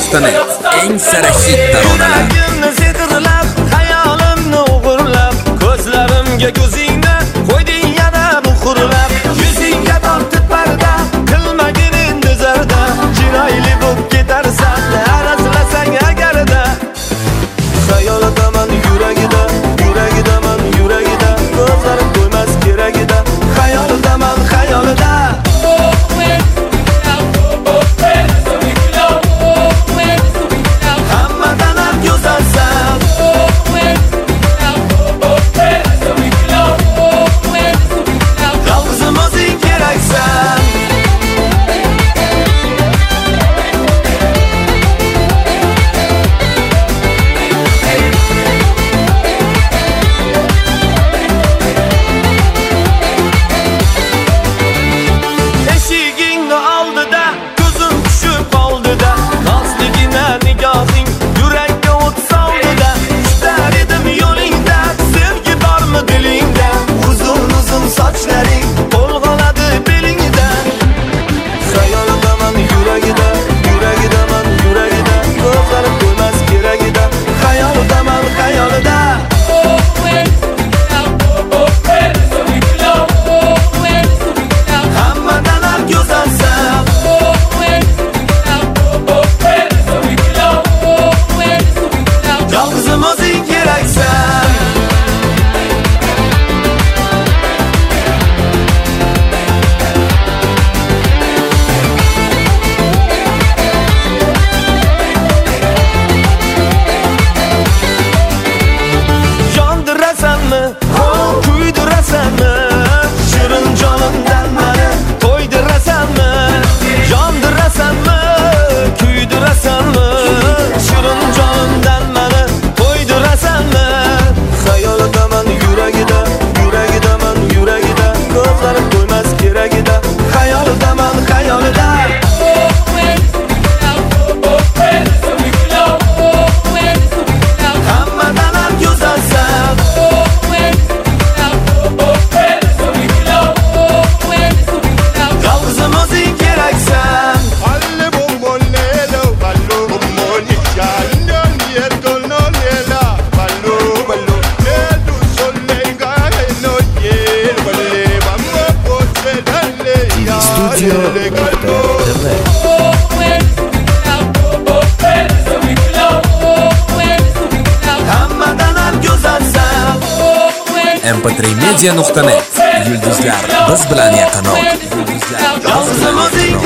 Media.net eng sara hit taronalar. Yuragimni sedirlab, xayolimni o'g'irlab, ko'zlarimga ko'zingni qo'yding yana muhrlab. Yuzingga tortib parda, qilmagin endi zarda, jinoyli bo'lib ketarsan, araslasang agarda. Xayolidaman yuragida, yuragidaman yuragida, ko'zlarim qo'ymas keragida. Xayolidaman xayolida. MP3Media.net. Yulduzlar biz bilan yaqin ol.